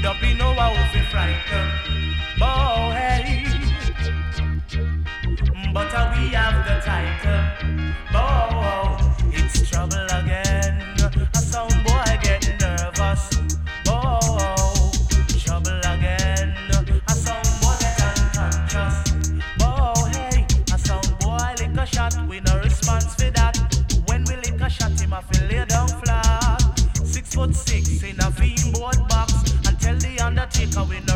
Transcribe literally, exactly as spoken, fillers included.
up in no how fi frighten. Oh hey, but uh, we have the title. Oh, it's trouble again. A sound boy getting nervous. Oh, trouble again. A sound boy get unconscious. Oh hey, a sound boy lick a shot. We no response for that. When we lick a shot, him a fi lay down flat. Six foot six in a fiend board box. And tell the undertaker we